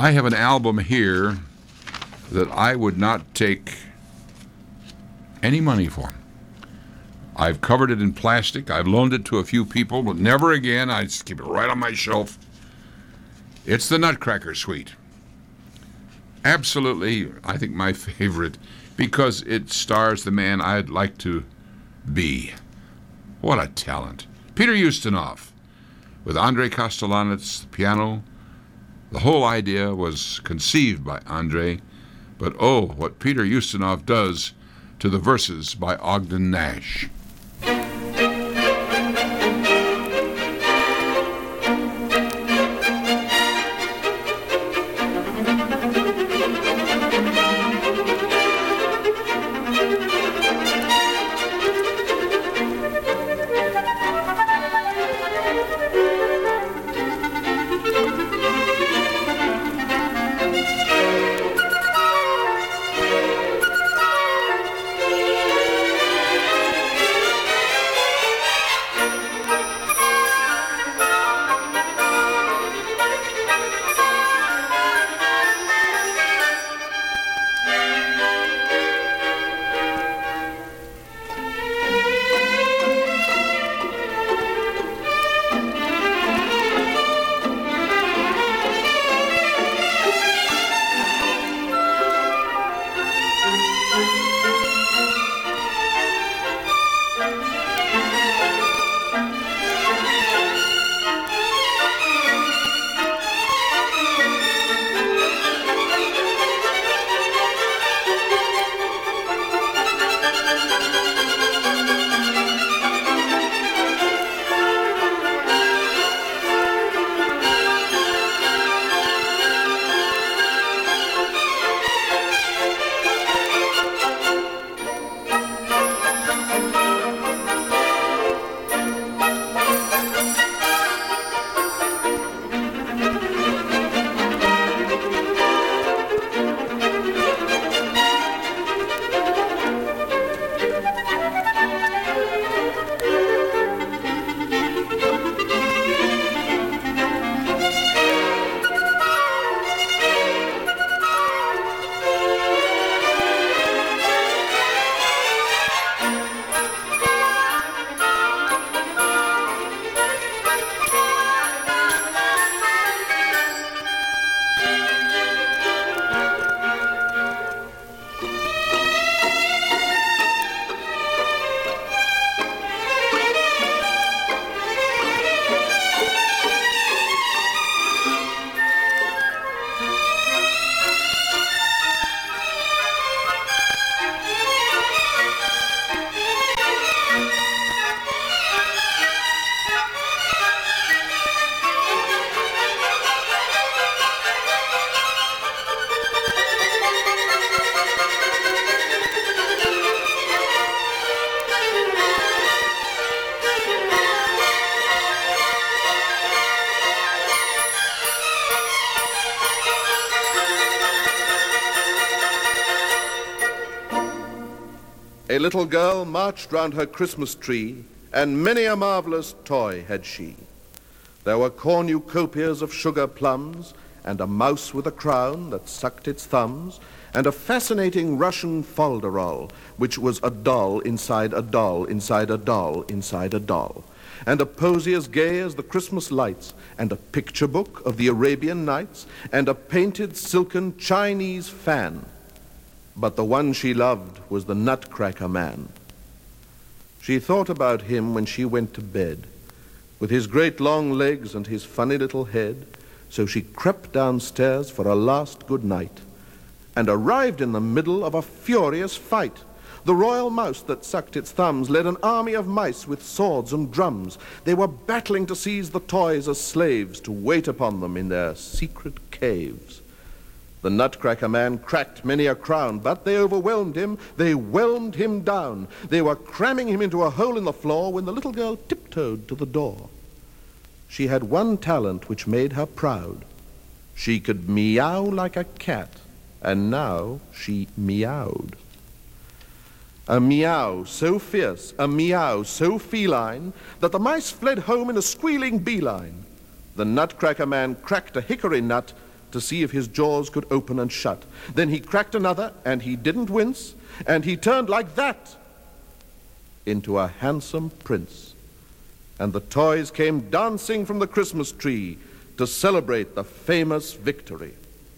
I have an album here that I would not take any money for. I've covered it in plastic. I've loaned it to a few people, but never again. I just keep it right on my shelf. It's the Nutcracker Suite. Absolutely, I think my favorite, because it stars the man I'd like to be. What a talent. Peter Ustinov, with Andre Kostelanetz, piano. The whole idea was conceived by Andre, but oh, what Peter Ustinov does to the verses by Ogden Nash. A little girl marched round her Christmas tree, and many a marvelous toy had she. There were cornucopias of sugar plums, and a mouse with a crown that sucked its thumbs, and a fascinating Russian folderol, which was a doll inside a doll inside a doll inside a doll, and a posy as gay as the Christmas lights, and a picture book of the Arabian Nights, and a painted silken Chinese fan. But the one she loved was the Nutcracker Man. She thought about him when she went to bed, with his great long legs and his funny little head, so she crept downstairs for a last good night, and arrived in the middle of a furious fight. The royal mouse that sucked its thumbs led an army of mice with swords and drums. They were battling to seize the toys as slaves, to wait upon them in their secret caves. The Nutcracker Man cracked many a crown, but they overwhelmed him. They whelmed him down. They were cramming him into a hole in the floor when the little girl tiptoed to the door. She had one talent which made her proud. She could meow like a cat, and now she meowed. A meow so fierce, a meow so feline, that the mice fled home in a squealing beeline. The Nutcracker Man cracked a hickory nut, to see if his jaws could open and shut. Then he cracked another, and he didn't wince, and he turned like that into a handsome prince. And the toys came dancing from the Christmas tree to celebrate the famous victory.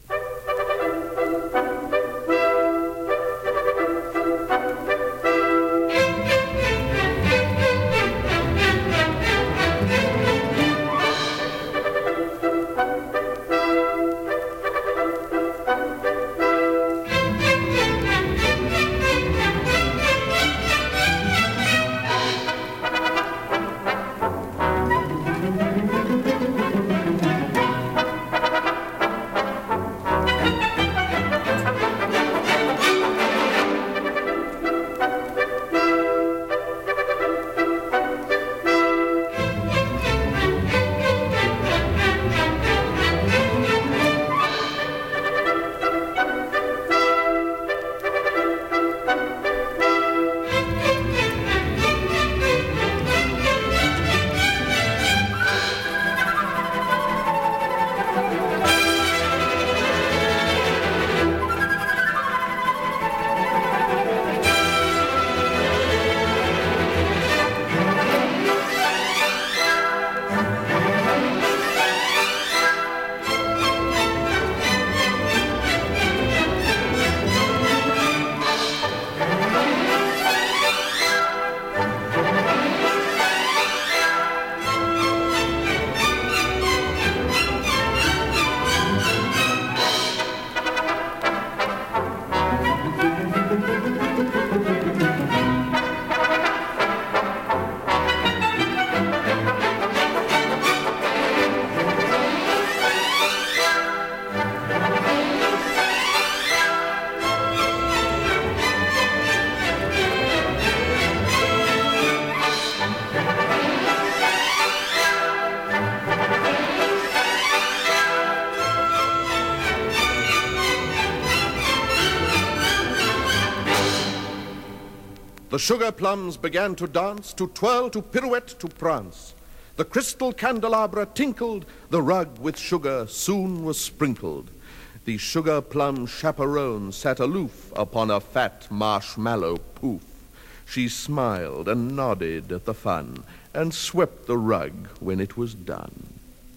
The sugar plums began to dance, to twirl, to pirouette, to prance. The crystal candelabra tinkled, the rug with sugar soon was sprinkled. The sugar plum chaperone sat aloof upon a fat marshmallow poof. She smiled and nodded at the fun and swept the rug when it was done.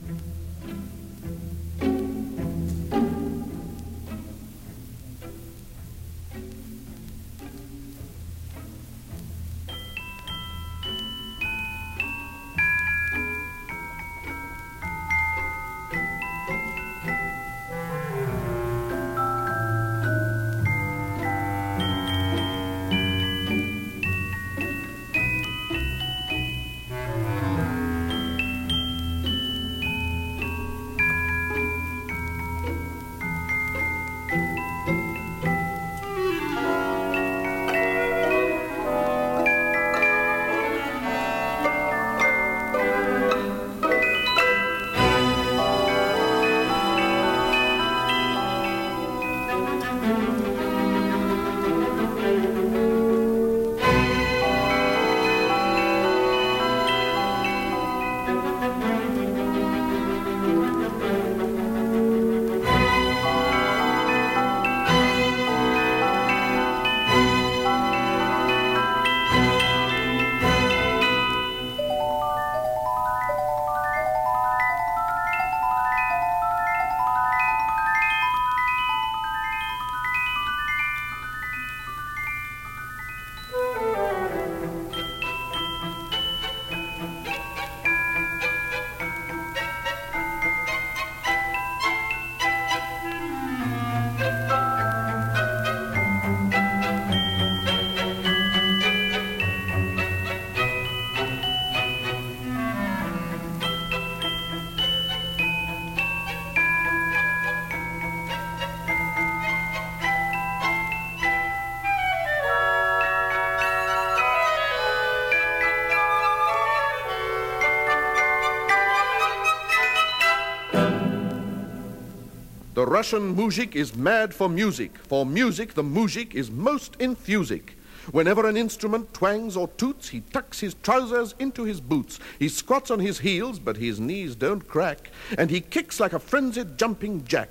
The Russian moujik is mad for music the moujik is most enthusic. Whenever an instrument twangs or toots, he tucks his trousers into his boots. He squats on his heels, but his knees don't crack, and he kicks like a frenzied jumping jack.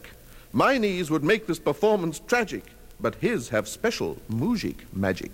My knees would make this performance tragic, but his have special mujik magic.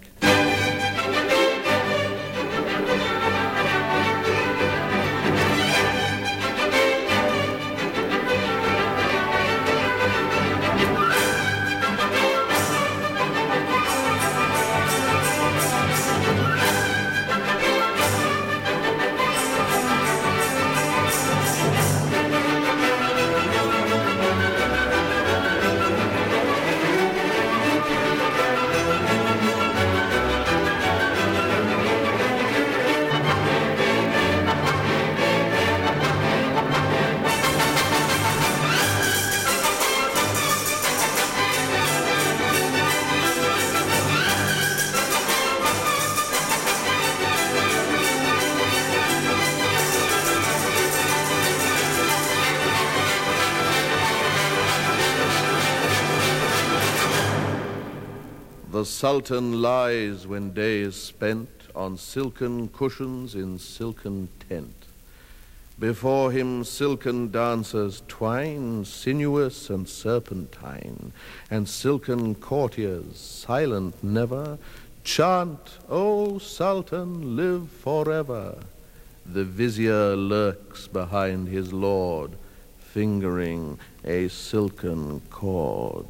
The Sultan lies when day is spent on silken cushions in silken tent. Before him silken dancers twine, sinuous and serpentine, and silken courtiers, silent never, chant, "O Sultan, live forever." The vizier lurks behind his lord, fingering a silken cord.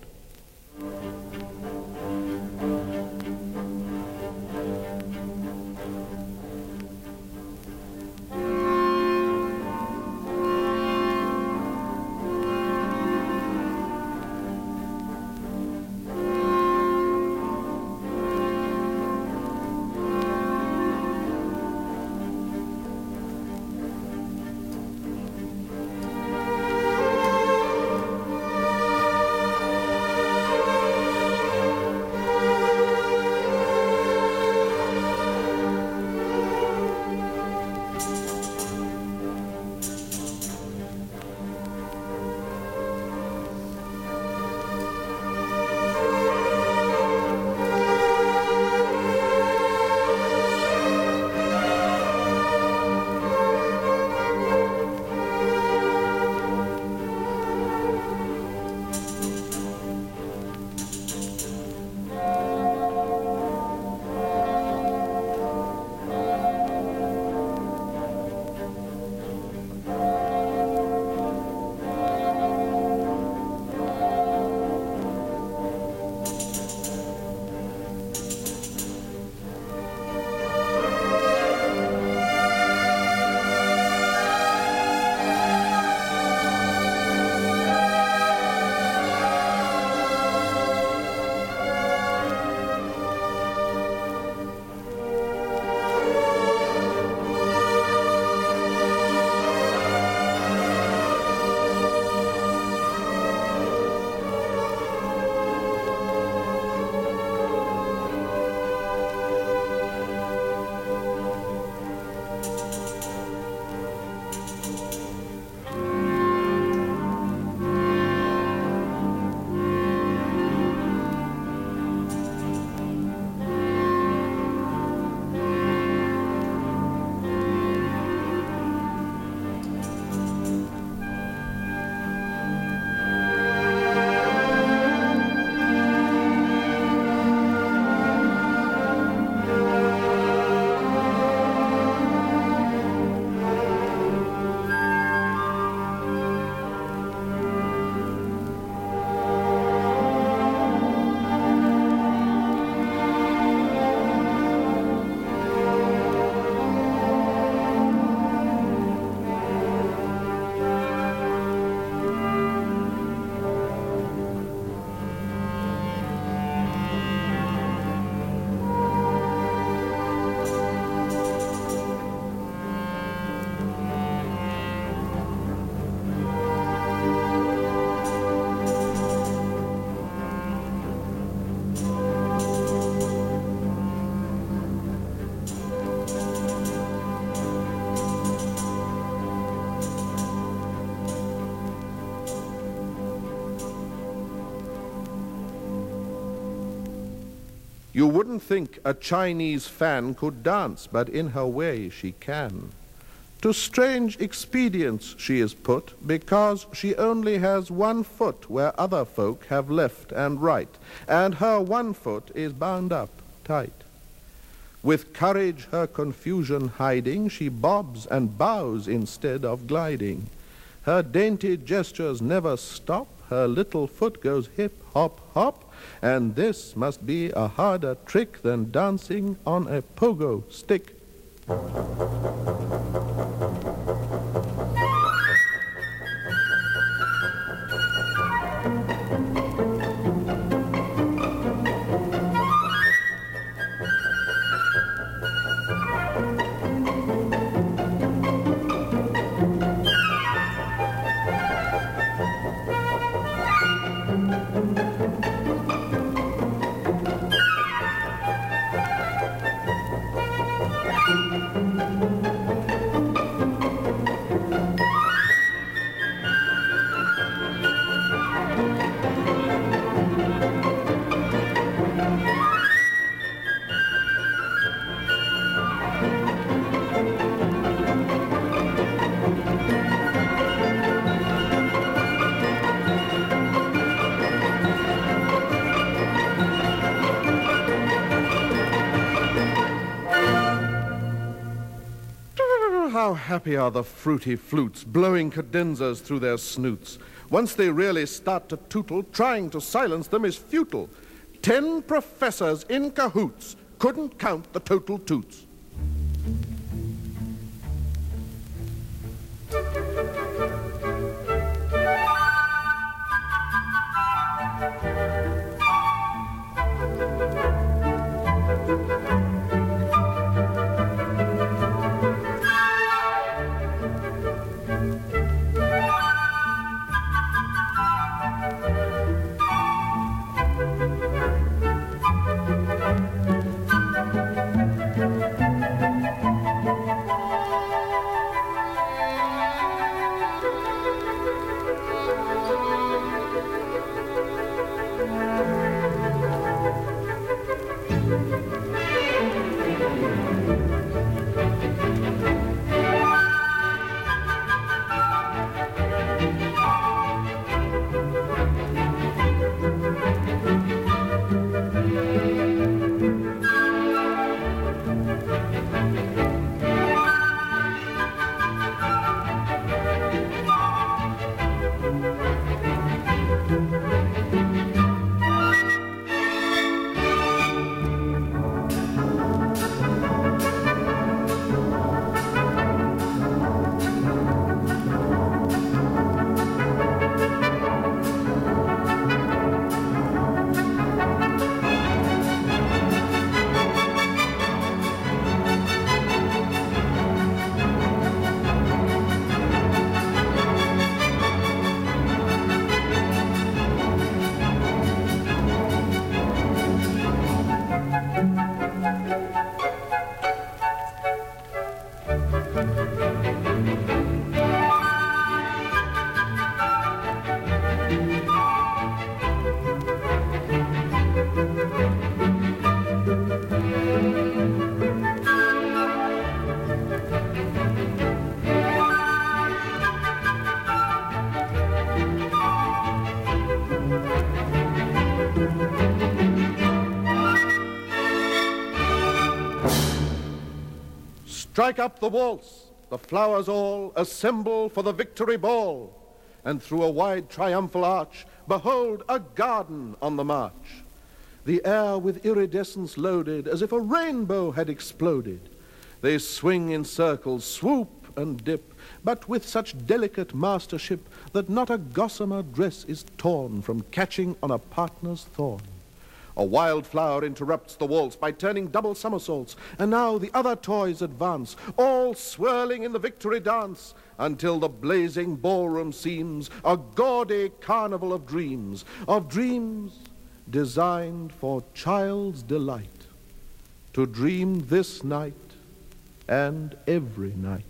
You wouldn't think a Chinese fan could dance, but in her way she can. To strange expedients she is put, because she only has 1 foot where other folk have left and right, and her 1 foot is bound up tight. With courage her confusion hiding, she bobs and bows instead of gliding. Her dainty gestures never stop, her little foot goes hip, hop, hop, and this must be a harder trick than dancing on a pogo stick. How happy are the fruity flutes, blowing cadenzas through their snoots. Once they really start to tootle, trying to silence them is futile. 10 professors in cahoots couldn't count the total toots. Strike up the waltz, the flowers all assemble for the victory ball, and through a wide triumphal arch, behold a garden on the march. The air with iridescence loaded, as if a rainbow had exploded. They swing in circles, swoop and dip, but with such delicate mastership that not a gossamer dress is torn from catching on a partner's thorn. A wildflower interrupts the waltz by turning double somersaults, and now the other toys advance, all swirling in the victory dance, until the blazing ballroom seems a gaudy carnival of dreams designed for child's delight, to dream this night and every night.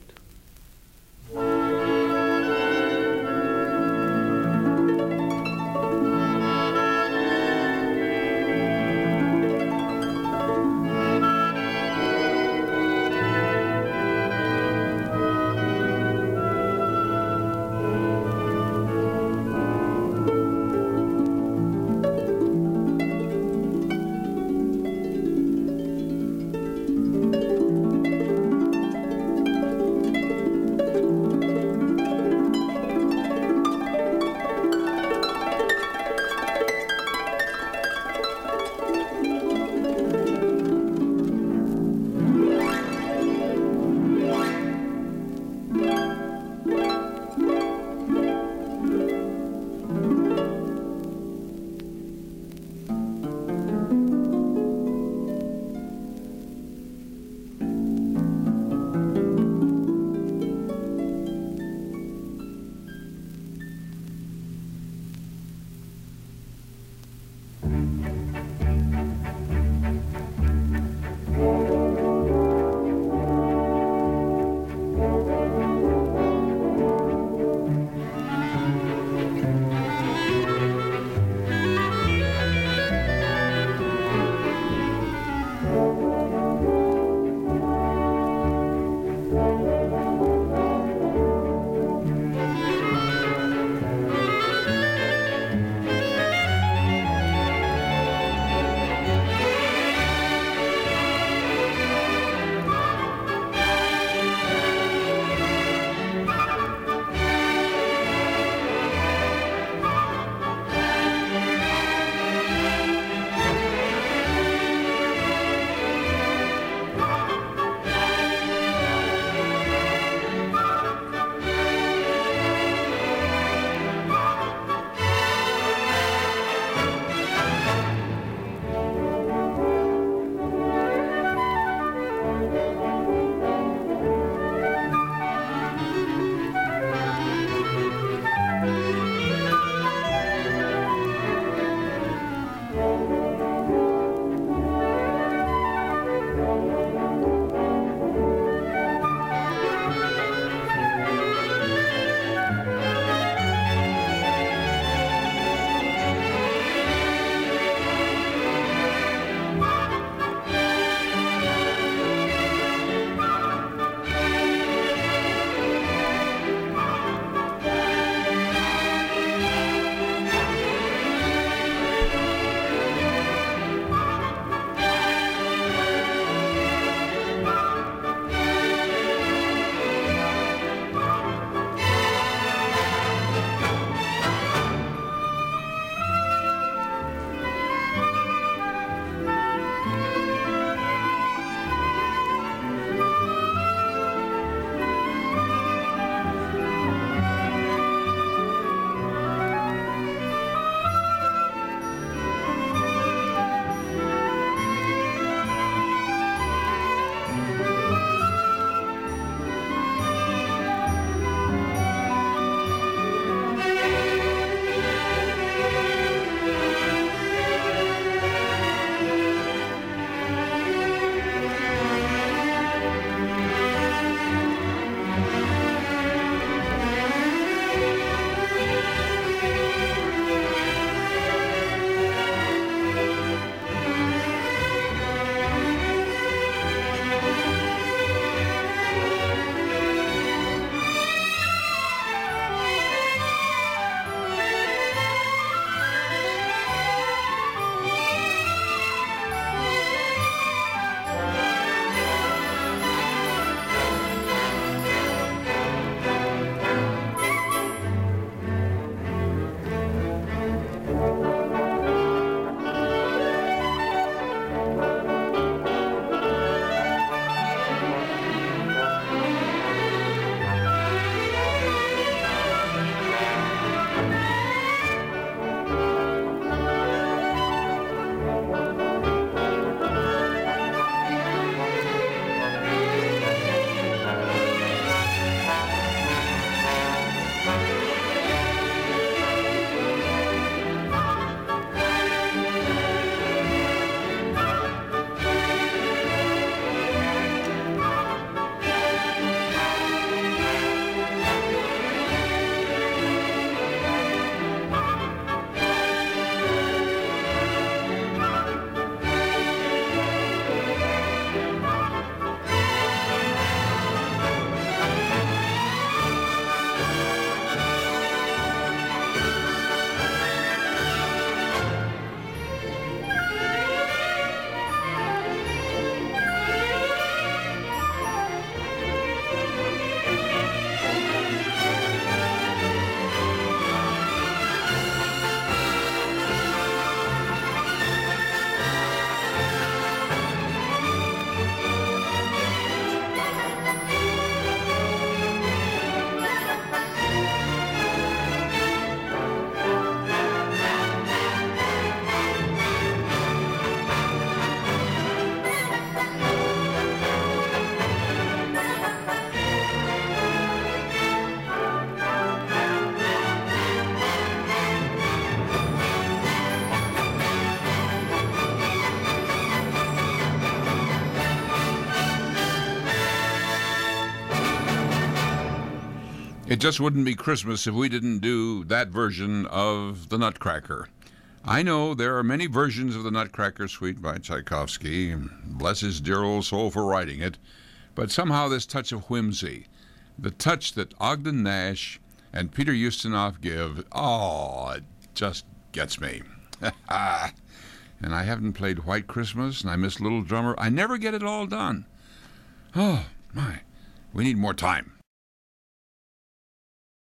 It just wouldn't be Christmas if we didn't do that version of the Nutcracker. I know there are many versions of the Nutcracker Suite by Tchaikovsky, bless his dear old soul for writing it, but somehow this touch of whimsy, the touch that Ogden Nash and Peter Ustinov give, it just gets me. And I haven't played White Christmas, and I miss Little Drummer. I never get it all done. Oh, my. We need more time.